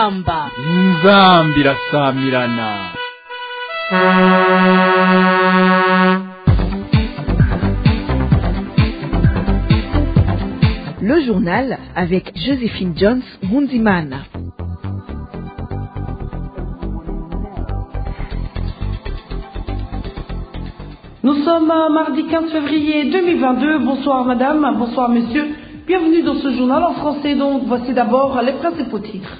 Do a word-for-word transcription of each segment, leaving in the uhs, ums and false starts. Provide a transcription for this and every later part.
inzamba inzamba irasamirana. Le journal avec Joséphine Jones Ngunzimana. Nous sommes mardi quinze février deux mille vingt-deux. Bonsoir madame, bonsoir monsieur. Bienvenue dans ce journal en français. Donc voici d'abord les principaux titres.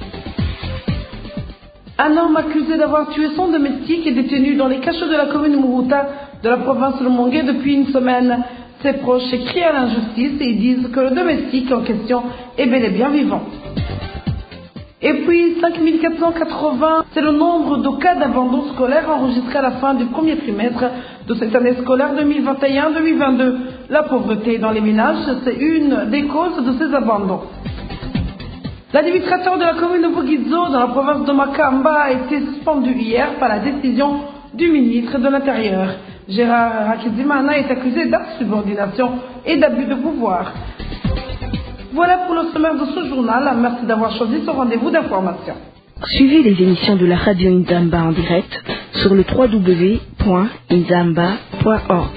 Un homme accusé d'avoir tué son domestique est détenu dans les cachots de la commune Muruta de la province de Rumongue depuis une semaine. Ses proches crient à l'injustice et disent que le domestique en question est bel et bien vivant. Et puis cinq mille quatre cent quatre-vingts, c'est le nombre de cas d'abandon scolaire enregistrés à la fin du premier trimestre de cette année scolaire deux mille vingt et un deux mille vingt-deux. La pauvreté dans les ménages, c'est une des causes de ces abandons. L'administrateur de la commune de Bugizzo, dans la province de Makamba, a été suspendu hier par la décision du ministre de l'Intérieur. Gérard Rakizimana est accusé d'insubordination et d'abus de pouvoir. Voilà pour le sommaire de ce journal. Merci d'avoir choisi ce rendez-vous d'information. Suivez les émissions de la radio Inzamba en direct sur le w w w point inzamba point org.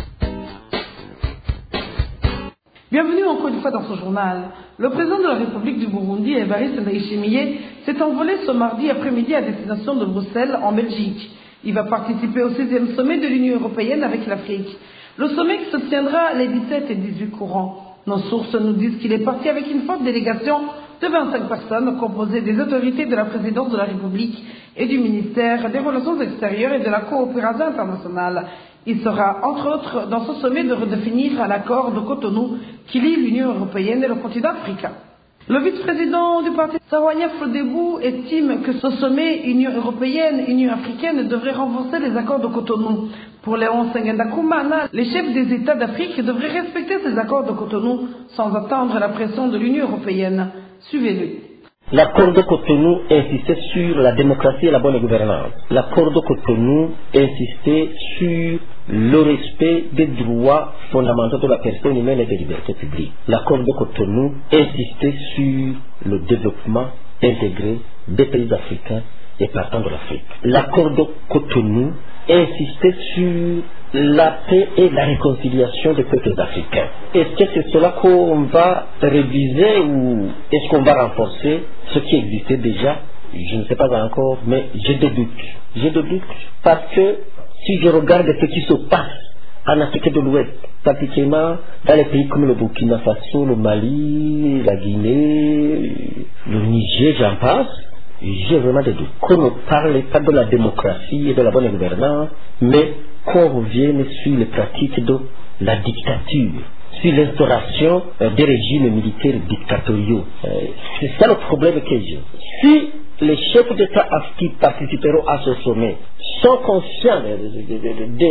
Bienvenue encore une fois dans ce journal. Le président de la République du Burundi, Evariste Ndayishimiye, s'est envolé ce mardi après-midi à destination de Bruxelles, en Belgique. Il va participer au sixième sommet de l'Union européenne avec l'Afrique. Le sommet qui se tiendra les dix-sept et dix-huit courants. Nos sources nous disent qu'il est parti avec une forte délégation de vingt-cinq personnes composée des autorités de la présidence de la République et du ministère des Relations extérieures et de la coopération internationale. Il sera, entre autres, dans ce sommet de redéfinir l'accord de Cotonou qui lie l'Union européenne et le continent africain. Le vice-président du parti Sawanya Frodebou estime que ce sommet Union européenne, Union africaine devrait renforcer les accords de Cotonou. Pour Léon Sengendakumana, les chefs des États d'Afrique devraient respecter ces accords de Cotonou sans attendre la pression de l'Union européenne. Suivez-le. L'accord de Cotonou insistait sur la démocratie et la bonne gouvernance. L'accord de Cotonou insistait sur le respect des droits fondamentaux de la personne humaine et des libertés publiques. L'accord de Cotonou insistait sur le développement intégré des pays africains et partant de l'Afrique. L'accord de Cotonou insistait sur la paix et la réconciliation des peuples africains. Est-ce que c'est cela qu'on va réviser ou est-ce qu'on va renforcer ce qui existait déjà? Je ne sais pas encore, mais j'ai des doutes. J'ai des doutes parce que si je regarde ce qui se passe en Afrique de l'Ouest, particulièrement dans les pays comme le Burkina Faso, le Mali, la Guinée, le Niger, j'en passe, j'ai vraiment des doutes. Qu'on ne parle pas de la démocratie et de la bonne gouvernance, mais qu'on revienne sur les pratiques de la dictature, sur l'instauration euh, des régimes militaires dictatoriaux. Euh, c'est ça le problème que j'ai. Si les chefs d'État qui participeront à ce sommet sont conscients des de, de, de,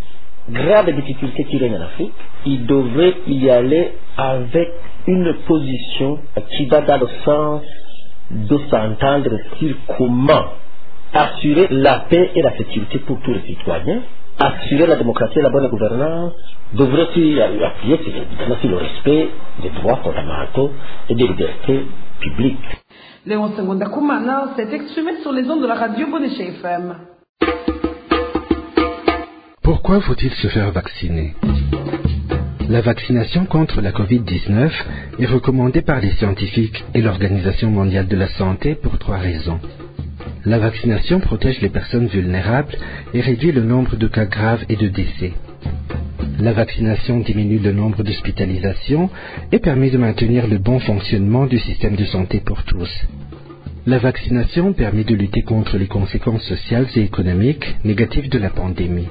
de graves difficultés qui règnent en Afrique, ils devraient y aller avec une position qui va dans le sens de s'entendre sur comment assurer la paix et la sécurité pour tous les citoyens, assurer la démocratie et la bonne gouvernance, devrait appuyer sur le respect des droits fondamentaux et des libertés publiques. Léon Sengendakumana s'est exprimé sur les ondes de la radio Bonneche F M. Pourquoi faut-il se faire vacciner? La vaccination contre la covid dix-neuf est recommandée par les scientifiques et l'Organisation mondiale de la santé pour trois raisons. La vaccination protège les personnes vulnérables et réduit le nombre de cas graves et de décès. La vaccination diminue le nombre d'hospitalisations et permet de maintenir le bon fonctionnement du système de santé pour tous. La vaccination permet de lutter contre les conséquences sociales et économiques négatives de la pandémie.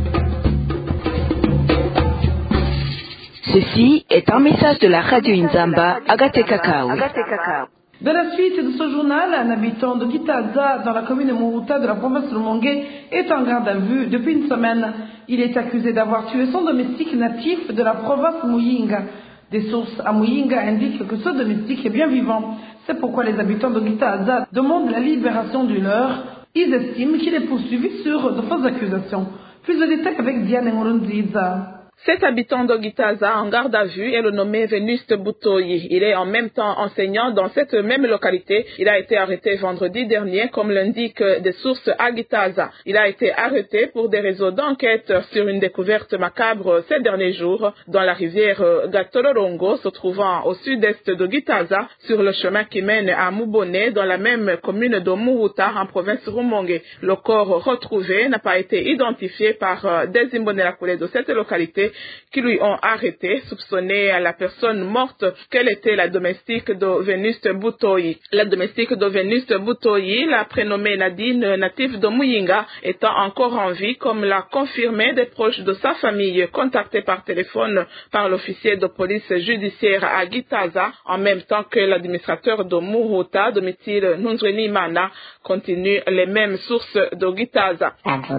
Ceci est un message de la radio Inzamba Agate Kakao. De la suite de ce journal, un habitant de Gitaza, dans la commune de Muruta de la province de Rumongue, est en garde à vue depuis une semaine. Il est accusé d'avoir tué son domestique natif de la province Muyinga. Des sources à Muyinga indiquent que ce domestique est bien vivant. C'est pourquoi les habitants de Gitaza demandent la libération du leur. Ils estiment qu'il est poursuivi sur de fausses accusations. Plus de détails avec Diane Ngurunziza. Cet habitant d'Ogitaza en garde à vue est le nommé Venuste Boutoyi. Il est en même temps enseignant dans cette même localité. Il a été arrêté vendredi dernier, comme l'indiquent des sources à Gitaza. Il a été arrêté pour des réseaux d'enquête sur une découverte macabre ces derniers jours dans la rivière Gatororongo, se trouvant au sud-est de Gitaza, sur le chemin qui mène à Mubone, dans la même commune de Muhuta, en province Rumongue. Le corps retrouvé n'a pas été identifié par des Imbonerakure de cette localité qui lui ont arrêté, soupçonné à la personne morte qu'elle était la domestique de Venuste Boutoyi. La domestique de Venuste Boutoyi, la prénommée Nadine, native de Muyinga, étant encore en vie, comme l'a confirmé des proches de sa famille contactés par téléphone par l'officier de police judiciaire à Gitaza, en même temps que l'administrateur de Muhuta, Domitille Nunzwenimana, continue les mêmes sources de Gitaza.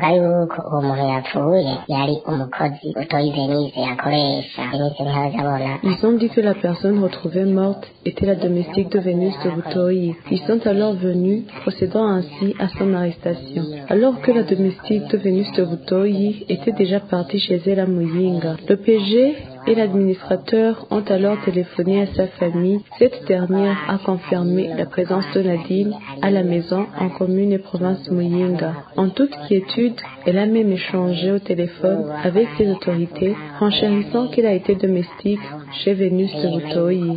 Ils ont dit que la personne retrouvée morte était la domestique de Venuste Boutoyi. Ils sont alors venus, procédant ainsi à son arrestation. Alors que la domestique de Venuste Boutoyi était déjà partie chez elle à Muyinga. Le P G et l'administrateur ont alors téléphoné à sa famille. Cette dernière a confirmé la présence de Nadine à la maison en commune et province Muyinga. En toute quiétude, elle a même échangé au téléphone avec ses autorités, renchérissant qu'elle a été domestique chez Venuste Boutoyi.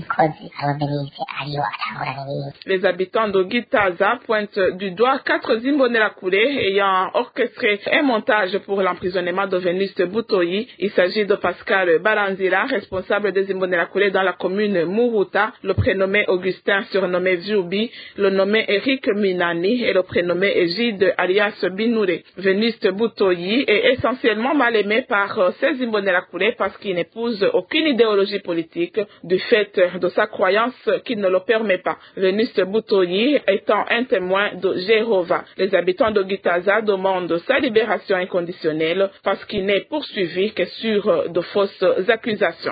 Les habitants de Gitaza pointent du doigt quatre Imbonerakure ayant orchestré un montage pour l'emprisonnement de Venuste Boutoyi. Il s'agit de Pascal Balanzira, responsable des Imbonerakure dans la commune Muhuta, le prénommé Augustin surnommé Viubi, le nommé Eric Minani et le prénommé Egide alias Binoure. Venuste Boutoyi est essentiellement mal aimé par ces Imbonerakure parce qu'il n'épouse aucune idéologie politique du fait de sa croyance qui ne le permet pas. Venuste Boutoyi étant un témoin de Jéhovah. Les habitants de Gitaza demandent sa libération inconditionnelle parce qu'il n'est poursuivi que sur de fausses accusations.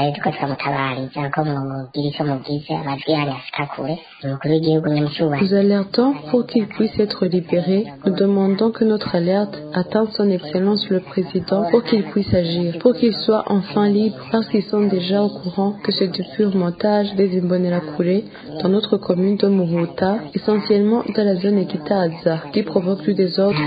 Nous alertons pour qu'il puisse être libéré. Nous demandons que notre alerte atteigne son Excellence le Président pour qu'il puisse agir, pour qu'il soit enfin libre, parce qu'ils sont déjà au courant que c'est du pur montage des Imbonerakure dans notre commune de Muhuta, essentiellement dans la zone de Gitaza, qui provoque du désordre.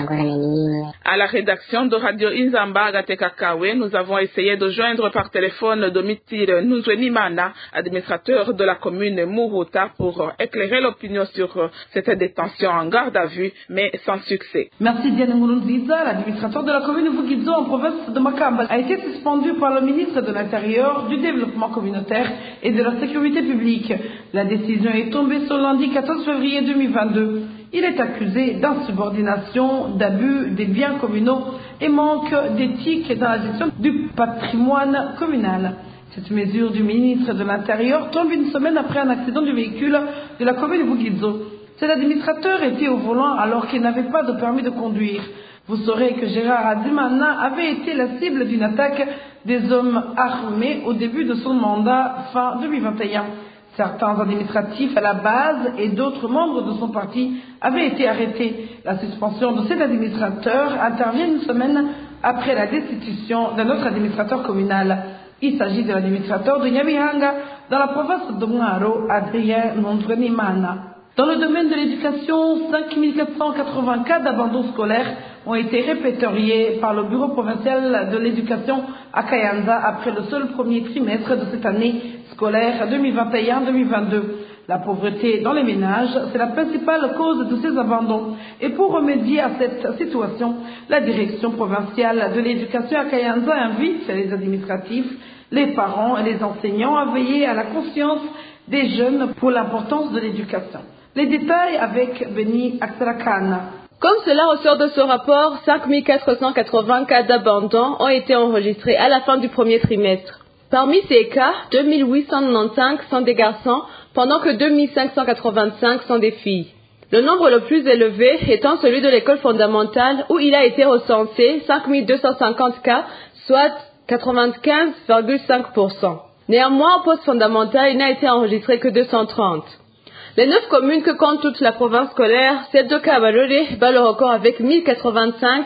À la rédaction de Radio Inzamba Agatekakawe, nous avons essayé de joindre par téléphone Domitille Nunzwenimana, administrateur de la commune Muhuta, pour éclairer l'opinion sur cette détention en garde à vue, mais sans succès. Merci Diane Ngurunziza. L'administrateur de la commune de Vugizo en province de Makamba a été suspendu par le ministre de l'Intérieur, du Développement communautaire et de la Sécurité publique. La décision est tombée ce lundi quatorze février deux mille vingt-deux. Il est accusé d'insubordination, d'abus des biens communaux et manque d'éthique dans la gestion du patrimoine communal. Cette mesure du ministre de l'Intérieur tombe une semaine après un accident du véhicule de la commune de Vugizo. Cet administrateur était au volant alors qu'il n'avait pas de permis de conduire. Vous saurez que Gérard Adimana avait été la cible d'une attaque des hommes armés au début de son mandat fin deux mille vingt et un. Certains administratifs à la base et d'autres membres de son parti avaient été arrêtés. La suspension de cet administrateur intervient une semaine après la destitution d'un autre administrateur communal. Il s'agit de l'administrateur de Nyabihanga dans la province de Mwaro, Adrien Nunzwenimana. Dans le domaine de l'éducation, cinq mille quatre cent quatre-vingts cas d'abandon scolaire ont été répertoriés par le bureau provincial de l'éducation à Kayanza après le seul premier trimestre de cette année scolaire deux mille vingt et un deux mille vingt-deux. La pauvreté dans les ménages, c'est la principale cause de ces abandons. Et pour remédier à cette situation, la direction provinciale de l'éducation à Kayanza invite les administratifs, les parents et les enseignants à veiller à la conscience des jeunes pour l'importance de l'éducation. Les détails avec Beni Aksarakan. Comme cela ressort de ce rapport, cinq mille quatre cent quatre-vingts cas d'abandon ont été enregistrés à la fin du premier trimestre. Parmi ces cas, deux mille huit cent quatre-vingt-quinze sont des garçons, pendant que deux mille cinq cent quatre-vingt-cinq sont des filles. Le nombre le plus élevé étant celui de l'école fondamentale où il a été recensé cinq mille deux cent cinquante cas, soit quatre-vingt-quinze virgule cinq pour cent. Néanmoins, au poste fondamental, il n'a été enregistré que deux cent trente. Les neuf communes que compte toute la province scolaire, celle de Kabalole bat le record avec mille quatre-vingt-cinq,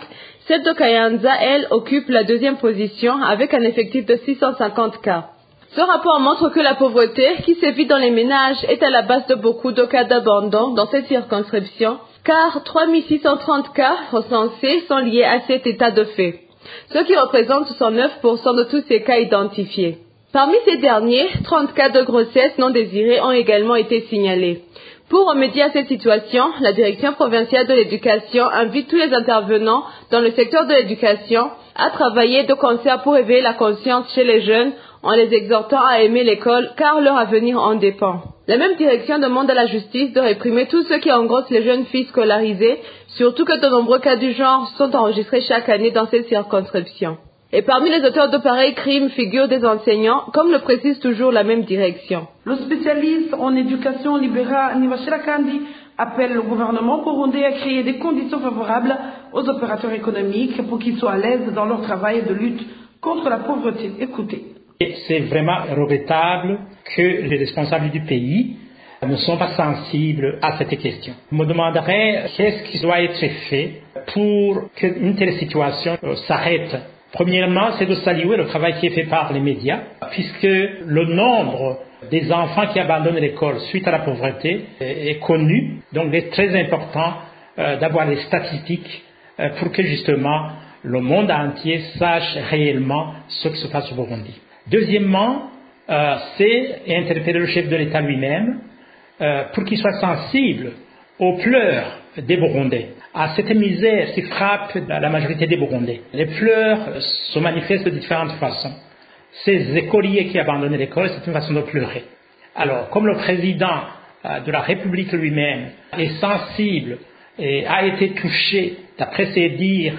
Celle de Kayanza, elle, occupe la deuxième position avec un effectif de six cent cinquante cas. Ce rapport montre que la pauvreté qui sévit dans les ménages est à la base de beaucoup de cas d'abandon dans cette circonscription, car trois mille six cent trente cas recensés sont liés à cet état de fait, ce qui représente soixante-neuf pour cent de tous ces cas identifiés. Parmi ces derniers, trente cas de grossesse non désirée ont également été signalés. Pour remédier à cette situation, la Direction provinciale de l'éducation invite tous les intervenants dans le secteur de l'éducation à travailler de concert pour éveiller la conscience chez les jeunes en les exhortant à aimer l'école car leur avenir en dépend. La même direction demande à la justice de réprimer tous ceux qui engrossent les jeunes filles scolarisées, surtout que de nombreux cas du genre sont enregistrés chaque année dans cette circonscription. Et parmi les auteurs de pareils crimes figurent des enseignants, comme le précise toujours la même direction. Le spécialiste en éducation libérale Nivashira Kandi appelle le gouvernement burundais à créer des conditions favorables aux opérateurs économiques pour qu'ils soient à l'aise dans leur travail de lutte contre la pauvreté. Écoutez. C'est vraiment regrettable que les responsables du pays ne sont pas sensibles à cette question. Je me demanderais qu'est-ce qui doit être fait pour qu'une telle situation s'arrête. Premièrement, c'est de saluer le travail qui est fait par les médias, puisque le nombre des enfants qui abandonnent l'école suite à la pauvreté est connu. Donc, il est très important euh, d'avoir les statistiques euh, pour que justement le monde entier sache réellement ce qui se passe au Burundi. Deuxièmement, euh, c'est interpeller le chef de l'État lui-même euh, pour qu'il soit sensible aux pleurs des Burundais, à cette misère qui frappe la majorité des Burundais. Les pleurs se manifestent de différentes façons. Ces écoliers qui abandonnent l'école, c'est une façon de pleurer. Alors, comme le président de la République lui-même est sensible et a été touché, d'après ses dires,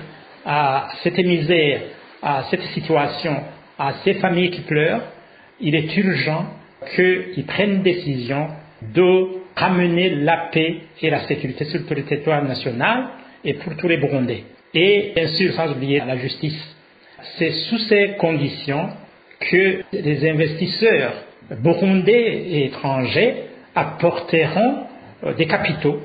à cette misère, à cette situation, à ces familles qui pleurent, il est urgent qu'il prenne une décision de ramener la paix et la sécurité sur tout le territoire national et pour tous les Burundais. Et bien sûr, sans oublier la justice. C'est sous ces conditions que les investisseurs burundais et étrangers apporteront des capitaux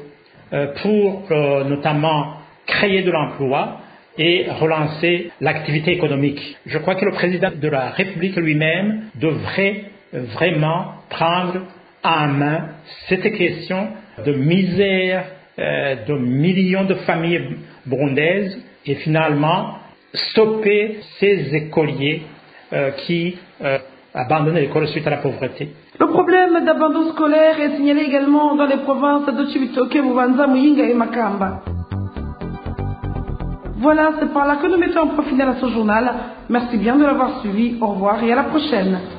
pour notamment créer de l'emploi et relancer l'activité économique. Je crois que le président de la République lui-même devrait vraiment prendre en main cette question de misère euh, de millions de familles burundaises et finalement stopper ces écoliers euh, qui euh, abandonnent l'école suite à la pauvreté. Le problème d'abandon scolaire est signalé également dans les provinces de Chibitoke, Bubanza, Muyinga et Makamba. Voilà, c'est par là que nous mettons un point final à ce journal. Merci bien de l'avoir suivi. Au revoir et à la prochaine.